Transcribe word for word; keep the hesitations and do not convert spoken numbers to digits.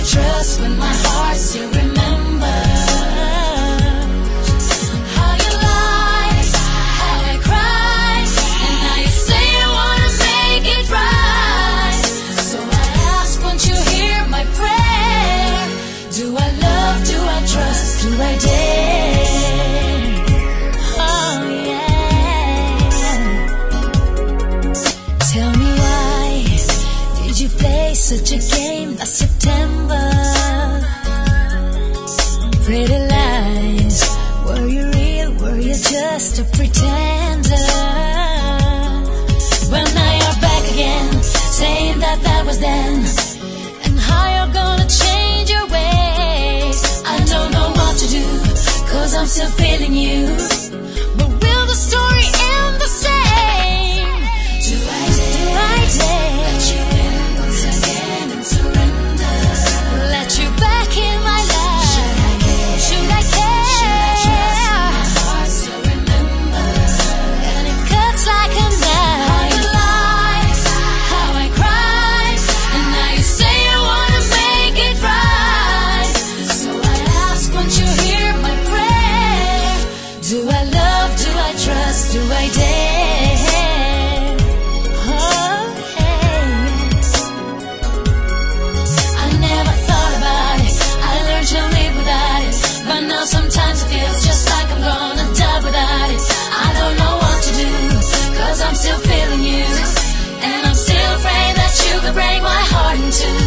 trust when my heart still remembers how you lied, how I cried, and now you say you wanna make it right. So I ask, won't you hear my prayer? Do I love, do I trust, do I dare? Oh yeah. Tell me why did you play such a game last September? Pretty lies, were you real, were you just a pretender? Well, now you're back again, saying that that was then, and how you're gonna change your ways. I don't know what to do, cause I'm still feeling you. But will the story end the same? Do I dare, do I dare let you in once again and surrender? Let you back in my life. Should I care? Should I care? Should I trust when my heart still remembers? And it cuts like a knife. How you lied, how I cried, and now you say you wanna make it right. So I ask, won't you hear my prayer? Do I love, do I trust, do I dare? Oh, hey. I never thought about it, I learned to live without it, but now sometimes it feels just like I'm gonna die without it. I don't know what to do, cause I'm still feeling you, and I'm still afraid that you could break my heart in two.